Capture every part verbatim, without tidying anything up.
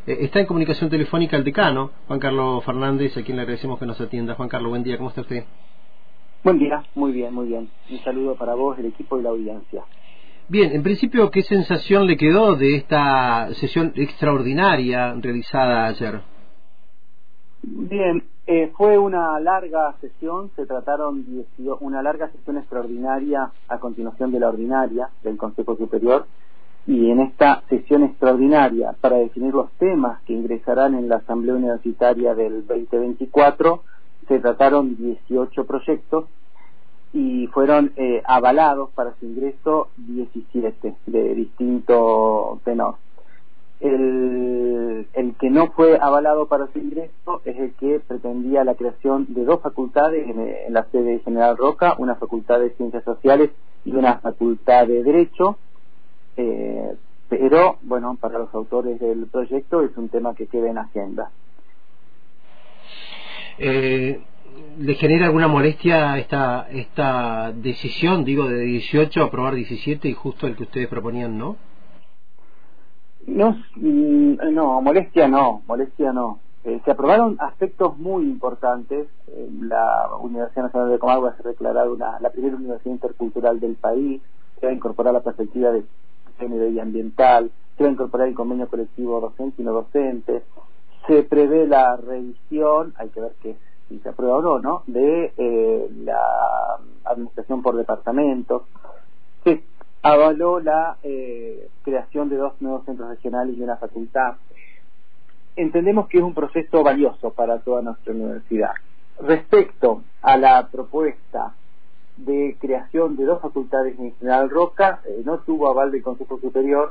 Eh, está en comunicación telefónica el decano, Juan Carlos Fernández, a quien le agradecemos que nos atienda. Juan Carlos, buen día, ¿cómo está usted? Buen día, muy bien, muy bien. Un saludo para vos, el equipo y la audiencia. Bien, en principio, ¿qué sensación le quedó de esta sesión extraordinaria realizada ayer? Bien, eh, fue una larga sesión, se trataron dieciocho, una larga sesión extraordinaria a continuación de la ordinaria del Consejo Superior, y en esta sesión extraordinaria, para definir los temas que ingresarán en la Asamblea Universitaria del veinte veinticuatro, se trataron dieciocho proyectos y fueron eh, avalados para su ingreso diecisiete de distinto tenor. El, el que no fue avalado para su ingreso es el que pretendía la creación de dos facultades en, en la sede de General Roca, una facultad de Ciencias Sociales y una facultad de Derecho, eh, pero bueno, para los autores del proyecto es un tema que queda en agenda. Eh, ¿Le genera alguna molestia esta esta decisión, digo, de dieciocho a aprobar diecisiete y justo el que ustedes proponían, no? No, no, molestia no, molestia no. Eh, se aprobaron aspectos muy importantes. Eh, la Universidad Nacional de Comahue se ha declarado una, la primera universidad intercultural del país. Se va a incorporar la perspectiva de género y ambiental. Se va a incorporar el convenio colectivo docente y no docente. Se prevé la revisión, hay que ver que si se aprueba o no, ¿no? de eh, la administración por departamentos. Se avaló la eh, creación de dos nuevos centros regionales y una facultad. Entendemos que es un proceso valioso para toda nuestra universidad. Respecto a la propuesta de creación de dos facultades en General Roca, eh, no tuvo aval del Consejo Superior.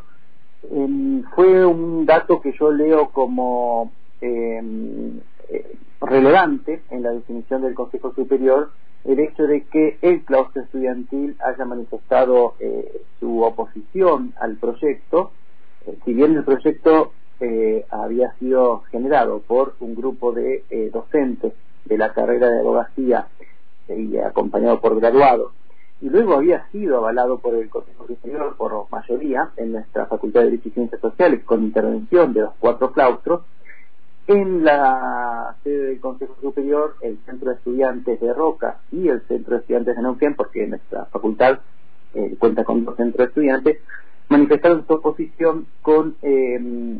Eh, fue un dato que yo leo como eh, eh, relevante en la definición del Consejo Superior, el hecho de que el claustro estudiantil haya manifestado eh, su oposición al proyecto, eh, si bien el proyecto eh, había sido generado por un grupo de eh, docentes de la carrera de abogacía eh, y acompañado por graduados, y luego había sido avalado por el Consejo Superior por mayoría en nuestra Facultad de Derecho y Ciencias Sociales con intervención de los cuatro claustros. En la sede del Consejo Superior, el Centro de Estudiantes de Roca y el Centro de Estudiantes de Neuquén, porque nuestra facultad eh, cuenta con dos centros de estudiantes, manifestaron su oposición con eh,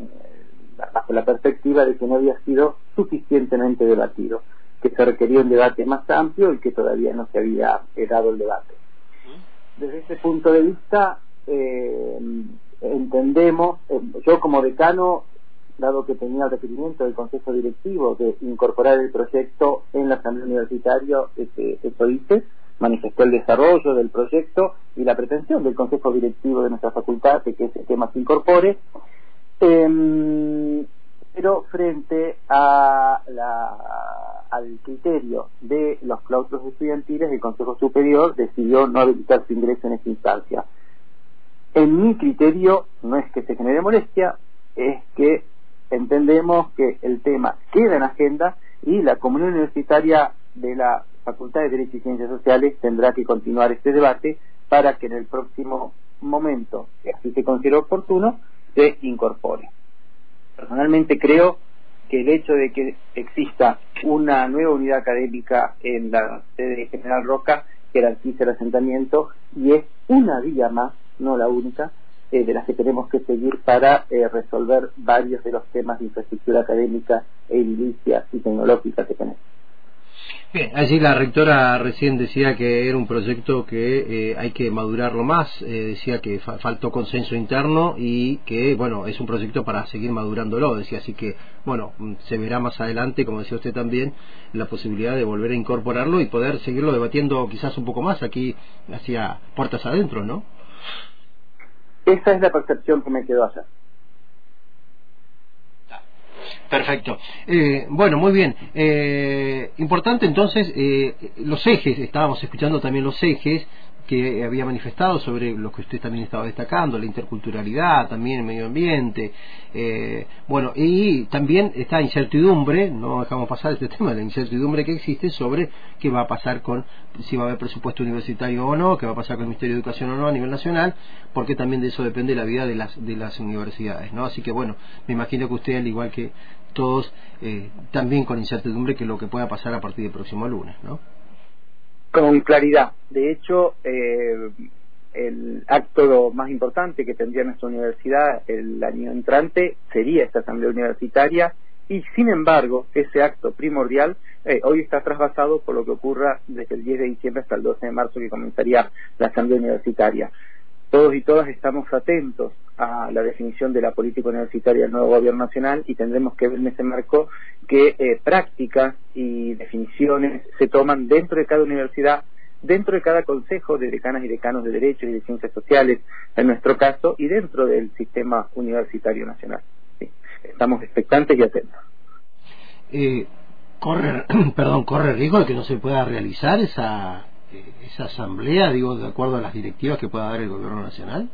bajo la perspectiva de que no había sido suficientemente debatido, que se requería un debate más amplio y que todavía no se había dado el debate. Desde ese punto de vista, eh, entendemos, eh, yo como decano, dado que tenía el requerimiento del Consejo Directivo de incorporar el proyecto en la Asamblea Universitaria, este, eso hice, manifestó el desarrollo del proyecto y la pretensión del Consejo Directivo de nuestra facultad de que ese tema se incorpore, eh, pero frente a la, al criterio de los claustros estudiantiles, el Consejo Superior decidió no habilitar su ingreso en esta instancia. En mi criterio, no es que se genere molestia, es que entendemos que el tema queda en agenda y la comunidad universitaria de la Facultad de Derecho y Ciencias Sociales tendrá que continuar este debate para que en el próximo momento, que así se considere oportuno, se incorpore. Personalmente creo que el hecho de que exista una nueva unidad académica en la sede de General Roca jerarquiza el asentamiento y es una vía más, no la única, Eh, de las que tenemos que seguir para eh, resolver varios de los temas de infraestructura académica, edilicia y tecnológica que tenemos. Bien, allí la rectora recién decía que era un proyecto que eh, hay que madurarlo más, eh, decía que fa faltó consenso interno y que, bueno, es un proyecto para seguir madurándolo, decía, así que, bueno, se verá más adelante, como decía usted también, la posibilidad de volver a incorporarlo y poder seguirlo debatiendo quizás un poco más aquí hacia puertas adentro, ¿no? Esa es la percepción que me quedó allá. Perfecto. Eh, bueno, muy bien. Eh, importante entonces, eh, los ejes, estábamos escuchando también los ejes, que había manifestado sobre lo que usted también estaba destacando, la interculturalidad, también el medio ambiente, eh, bueno, y también esta incertidumbre, no dejamos pasar este tema, la incertidumbre que existe sobre qué va a pasar con, si va a haber presupuesto universitario o no, qué va a pasar con el Ministerio de Educación o no a nivel nacional, porque también de eso depende la vida de las, de las universidades, ¿no? Así que bueno, me imagino que usted, al igual que todos, eh, también con incertidumbre que lo que pueda pasar a partir del próximo lunes, ¿no? Con claridad. De hecho, eh, el acto más importante que tendría nuestra universidad el año entrante sería esta asamblea universitaria, y sin embargo, ese acto primordial eh, hoy está trasvasado por lo que ocurra desde el diez de diciembre hasta el doce de marzo, que comenzaría la asamblea universitaria. Todos y todas estamos atentos a la definición de la política universitaria del nuevo gobierno nacional, y tendremos que ver en ese marco qué eh, prácticas y definiciones se toman dentro de cada universidad, dentro de cada consejo de decanas y decanos de Derecho y de Ciencias Sociales, en nuestro caso, y dentro del sistema universitario nacional. ¿Sí? Estamos expectantes y atentos. Eh, corre, perdón, corre riesgo de que no se pueda realizar esa, esa asamblea, digo, de acuerdo a las directivas que pueda dar el gobierno nacional.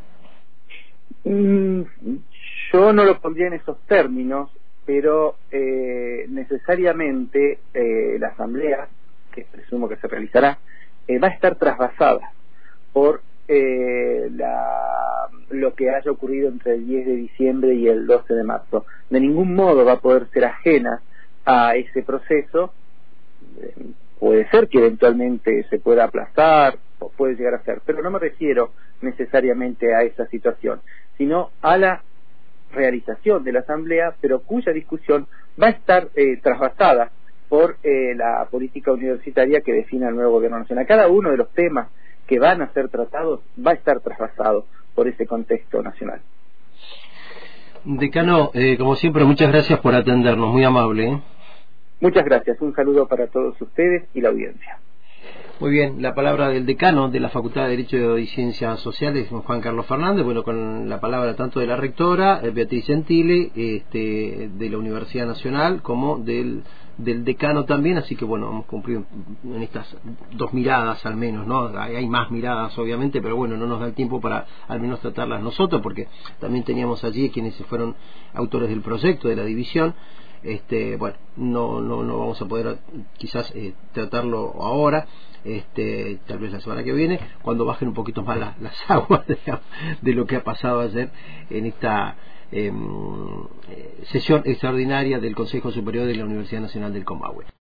Mm, yo no lo pondría en esos términos, pero eh, necesariamente eh, la asamblea, que presumo que se realizará, eh, va a estar trasvasada por eh, la, lo que haya ocurrido entre el diez de diciembre y el doce de marzo. De ningún modo va a poder ser ajena a ese proceso. Eh, puede ser que eventualmente se pueda aplazar, o puede llegar a ser, pero no me refiero necesariamente a esa situación, sino a la realización de la asamblea, pero cuya discusión va a estar eh, trasvasada por eh, la política universitaria que define el nuevo gobierno nacional. Cada uno de los temas que van a ser tratados va a estar trasvasado por ese contexto nacional. Decano, eh, como siempre, muchas gracias por atendernos, muy amable, ¿eh? Muchas gracias, un saludo para todos ustedes y la audiencia. Muy bien, la palabra del decano de la Facultad de Derecho y Ciencias Sociales, Juan Carlos Fernández, bueno, con la palabra tanto de la rectora, Beatriz Gentile, este, de la Universidad Nacional, como del, del decano también, así que bueno, hemos cumplido en estas dos miradas al menos, ¿no? Hay, hay más miradas obviamente, pero bueno, no nos da el tiempo para al menos tratarlas nosotros, porque también teníamos allí quienes fueron autores del proyecto, de la división. Este, bueno, no, no, no vamos a poder quizás eh, tratarlo ahora, este, tal vez la semana que viene, cuando bajen un poquito más la, las aguas de, de lo que ha pasado ayer en esta eh, sesión extraordinaria del Consejo Superior de la Universidad Nacional del Comahue.